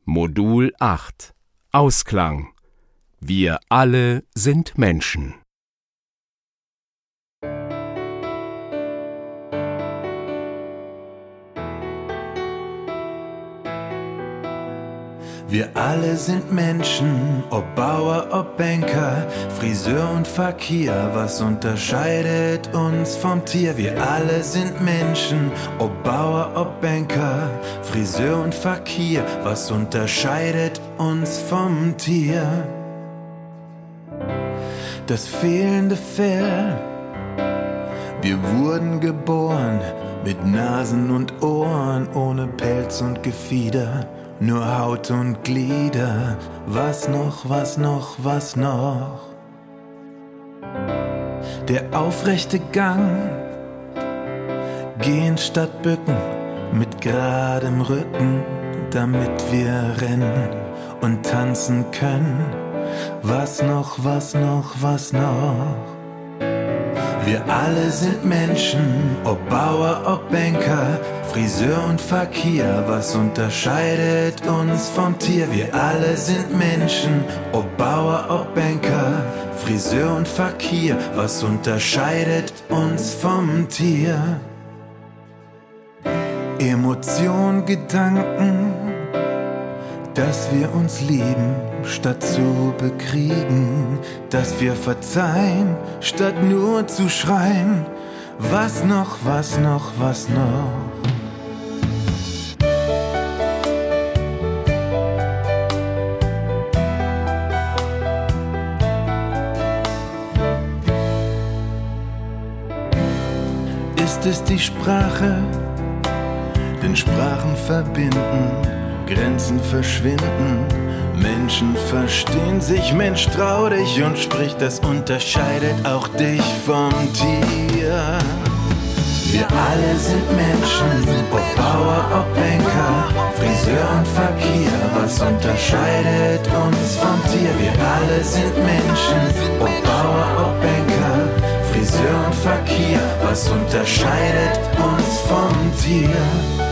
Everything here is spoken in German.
Modul 8 Ausklang. Wir alle sind Menschen. Wir alle sind Menschen, ob Bauer, ob Banker, Friseur und Fakir, was unterscheidet uns vom Tier? Wir alle sind Menschen, ob Bauer, ob Banker, Friseur und Fakir, was unterscheidet uns vom Tier? Das fehlende Fell, wir wurden geboren mit Nasen und Ohren, ohne Pelz und Gefieder. Nur Haut und Glieder, was noch, was noch, was noch? Der aufrechte Gang, gehen statt bücken, mit geradem Rücken, damit wir rennen und tanzen können. Was noch, was noch, was noch? Wir alle sind Menschen, ob Bauer, ob Banker, Friseur und Fakir, was unterscheidet uns vom Tier? Wir alle sind Menschen, ob Bauer, ob Banker, Friseur und Fakir, was unterscheidet uns vom Tier? Emotion, Gedanken, dass wir uns lieben, statt zu bekriegen, dass wir verzeihen, statt nur zu schreien. Was noch, was noch, was noch? Ist es die Sprache? Denn Sprachen verbinden, Grenzen verschwinden, Menschen verstehen sich. Mensch, trau dich und sprich, das unterscheidet auch dich vom Tier. Wir alle sind Menschen, ob Bauer, ob Banker, Friseur und Fakir, was unterscheidet uns vom Tier? Wir alle sind Menschen, ob Bauer, ob Banker, Friseur und Fakir, was unterscheidet uns vom Tier?